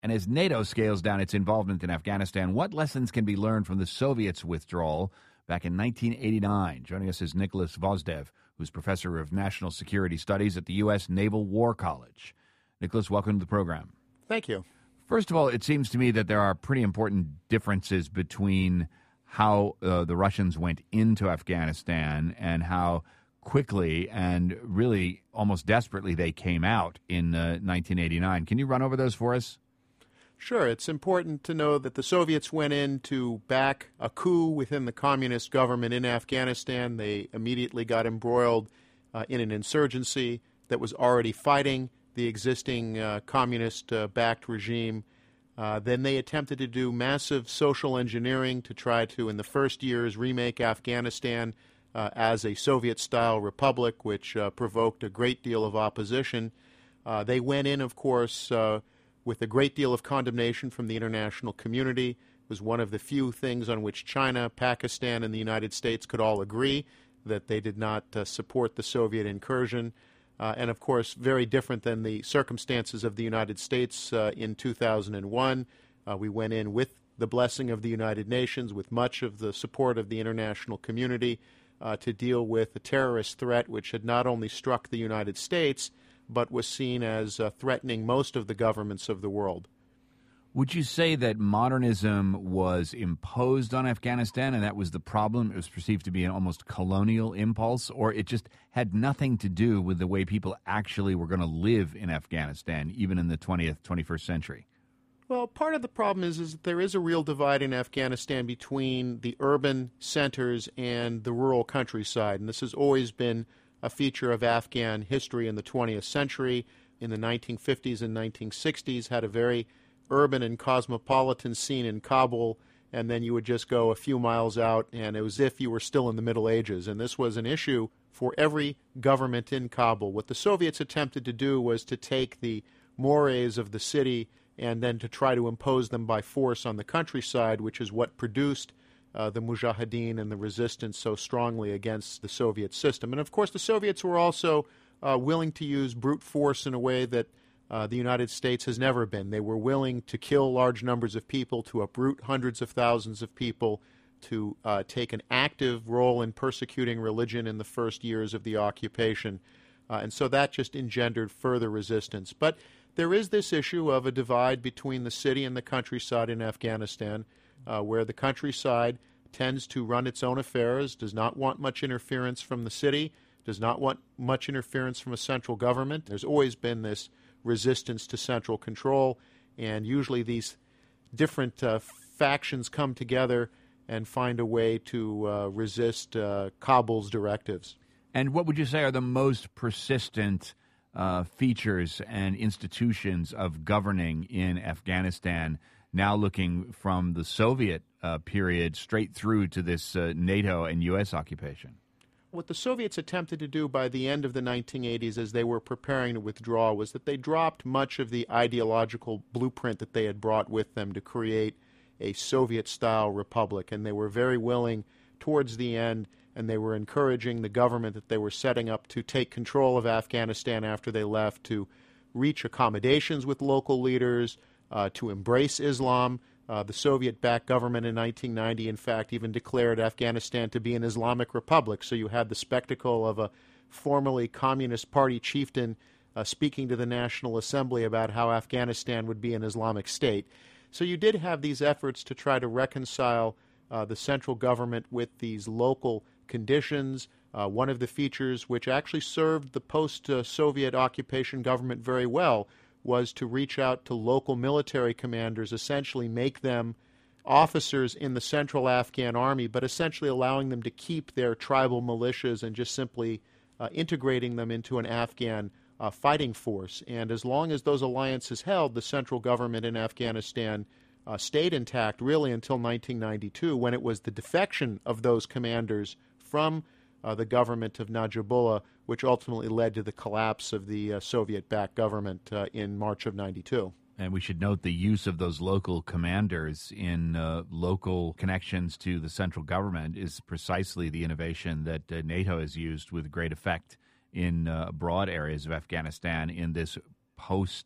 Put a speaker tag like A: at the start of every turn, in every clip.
A: And as NATO scales down its involvement in Afghanistan, what lessons can be learned from the Soviets' withdrawal back in 1989? Joining us is Nicholas Vozdev, who's professor of national security studies at the U.S. Naval War College. Nicholas, welcome to the program.
B: Thank you.
A: First of all, it seems to me that there are pretty important differences between how the Russians went into Afghanistan and how quickly and really almost desperately they came out in 1989. Can you run over those for us?
B: Sure. It's important to know that the Soviets went in to back a coup within the communist government in Afghanistan. They immediately got embroiled in an insurgency that was already fighting the existing communist-backed regime. Then they attempted to do massive social engineering to try to, in the first years, remake Afghanistan as a Soviet-style republic, which provoked a great deal of opposition. They went in, of course, with a great deal of condemnation from the international community. It was one of the few things on which China, Pakistan, and the United States could all agree that they did not support the Soviet incursion. And, of course, very different than the circumstances of the United States in 2001. We went in with the blessing of the United Nations, with much of the support of the international community, to deal with a terrorist threat which had not only struck the United States, but was seen as threatening most of the governments of the world.
A: Would you say that modernism was imposed on Afghanistan and that was the problem? It was perceived to be an almost colonial impulse, or it just had nothing to do with the way people actually were going to live in Afghanistan, even in the 20th, 21st century?
B: Well, part of the problem is that there is a real divide in Afghanistan between the urban centers and the rural countryside, and this has always been a feature of Afghan history in the 20th century. In the 1950s and 1960s, had a very urban and cosmopolitan scene in Kabul, and then you would just go a few miles out, and it was as if you were still in the Middle Ages. And this was an issue for every government in Kabul. What the Soviets attempted to do was to take the mores of the city and then to try to impose them by force on the countryside, which is what produced the Mujahideen and the resistance so strongly against the Soviet system. And, of course, the Soviets were also willing to use brute force in a way that the United States has never been. They were willing to kill large numbers of people, to uproot hundreds of thousands of people, to take an active role in persecuting religion in the first years of the occupation. And so that just engendered further resistance. But there is this issue of a divide between the city and the countryside in Afghanistan, where the countryside tends to run its own affairs, does not want much interference from the city, does not want much interference from a central government. There's always been this resistance to central control, and usually these different factions come together and find a way to resist Kabul's directives.
A: And what would you say are the most persistent features and institutions of governing in Afghanistan, now looking from the Soviet period straight through to this NATO and U.S. occupation?
B: What the Soviets attempted to do by the end of the 1980s as they were preparing to withdraw was that they dropped much of the ideological blueprint that they had brought with them to create a Soviet-style republic, and they were very willing towards the end, and they were encouraging the government that they were setting up to take control of Afghanistan after they left, to reach accommodations with local leaders, to embrace Islam. The Soviet-backed government in 1990, in fact, even declared Afghanistan to be an Islamic republic. So you had the spectacle of a formerly Communist Party chieftain speaking to the National Assembly about how Afghanistan would be an Islamic state. So you did have these efforts to try to reconcile the central government with these local conditions. One of the features which actually served the post-Soviet occupation government very well was to reach out to local military commanders, essentially make them officers in the central Afghan army, but essentially allowing them to keep their tribal militias and just simply integrating them into an Afghan fighting force. And as long as those alliances held, the central government in Afghanistan stayed intact really until 1992, when it was the defection of those commanders from the government of Najibullah, which ultimately led to the collapse of the Soviet-backed government in March of 92.
A: And we should note the use of those local commanders in local connections to the central government is precisely the innovation that NATO has used with great effect in broad areas of Afghanistan in this post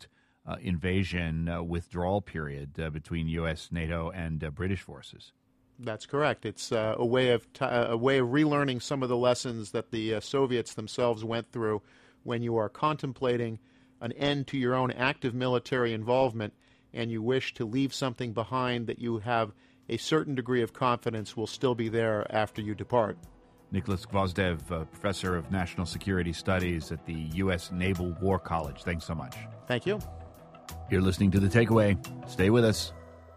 A: invasion withdrawal period between U.S., NATO, and British forces.
B: That's correct. It's a way of relearning some of the lessons that the Soviets themselves went through when you are contemplating an end to your own active military involvement and you wish to leave something behind that you have a certain degree of confidence will still be there after you depart.
A: Nicholas Gvozdev, Professor of National Security Studies at the U.S. Naval War College. Thanks so much.
B: Thank you.
A: You're listening to The Takeaway. Stay with us.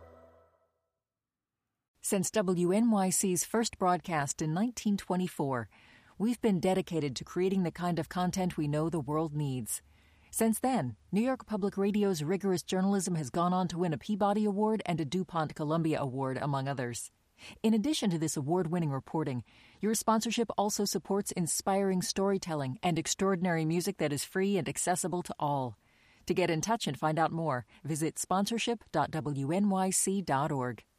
C: Since WNYC's first broadcast in 1924, we've been dedicated to creating the kind of content we know the world needs. Since then, New York Public Radio's rigorous journalism has gone on to win a Peabody Award and a DuPont Columbia Award, among others. In addition to this award-winning reporting, your sponsorship also supports inspiring storytelling and extraordinary music that is free and accessible to all. To get in touch and find out more, visit sponsorship.wnyc.org.